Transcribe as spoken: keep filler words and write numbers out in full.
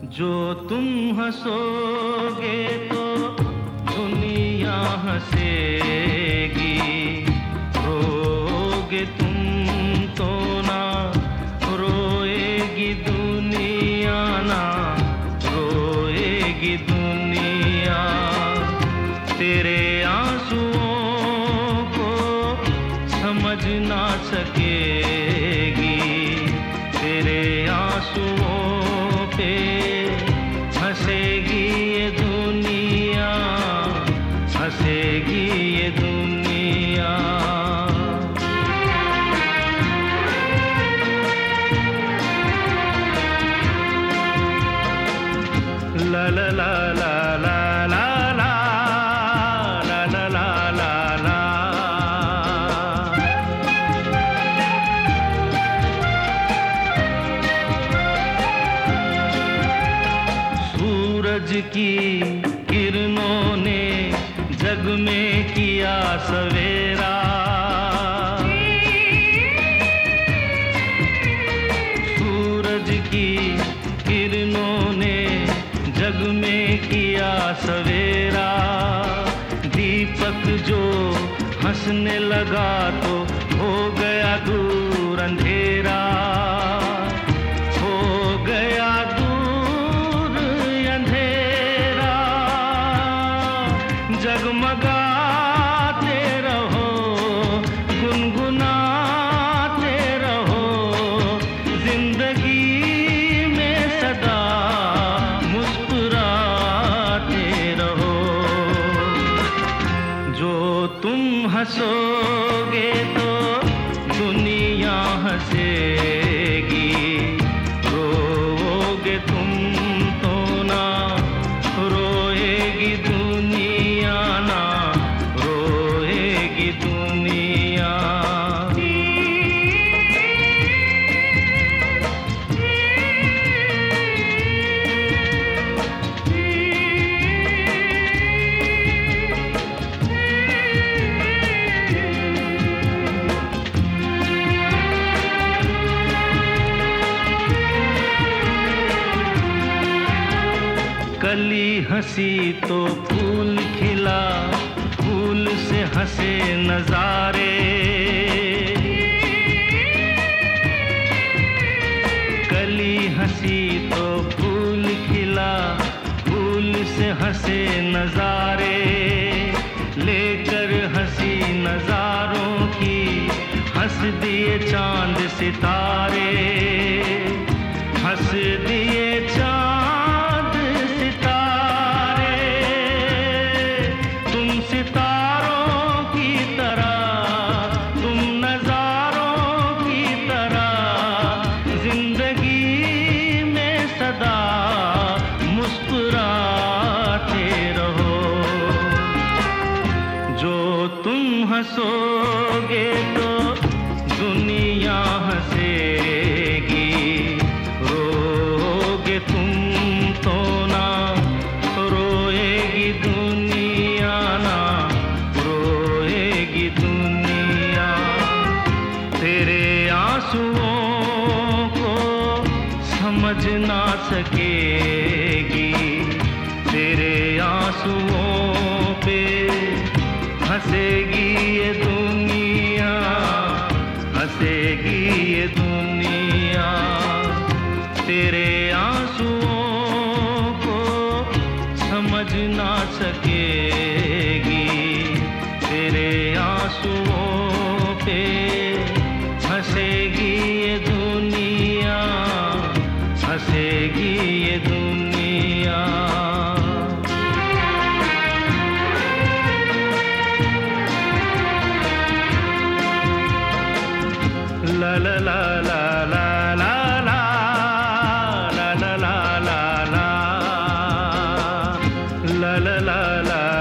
जो तुम हंसोगे तो दुनिया हंसेगी, रोओगे तुम तो ना रोएगी दुनिया, ना रोएगी दुनिया। तेरे आंसुओं को समझ ना सकेगी, तेरे आंसुओं पे हंसेगी ये दुनिया, हंसेगी ये दुनिया। ला ला ला ला ला ला ला ला ला ला ला ला। सूरज की किरणों ने जग में किया सवेरा, सूरज की किरणों ने जग में किया सवेरा। दीपक जो हंसने लगा तो हो गया दूर अंधेरा, हो गया दूर अंधेरा। जगमगाते रहो, गुनगुनाते रहो, जिंदगी में सदा मुस्कुराते रहो। जो तुम हंसोगे तो दुनिया हंसेगी, रोओगे तुम तो ना रोएगी दुनिया, ना रोएगी दुनिया। कली हंसी तो फूल खिला, फूल से हंसे नजारे। कली हंसी तो फूल खिला, फूल से हंसे नजारे। लेकर हंसी नजारों की हंस दिए चांद सितारे, हंस दिए चांद सितारे। तुम सितारों की तरह, तुम नजारों की तरह जिंदगी में सदा मुस्कुराते रहो। जो तुम हंसोगे तो दुनिया हंसेगी, रोओगे तुम तो ना रोएगी दुनिया, ना रोएगी दुनिया। तेरे आंसुओं को समझ ना सकेगी, तेरे आंसुओं पे हंसेगी ये दुनिया, हंसेगी ये दुनिया। तेरे आंसुओं को समझ ना सकेगी, तेरे आंसुओं पे हंसेगी ये दुनिया, हंसेगी ये दुनिया। ला ला ला ला ला ला ला ला ला ला ला ला ला ला ला ला।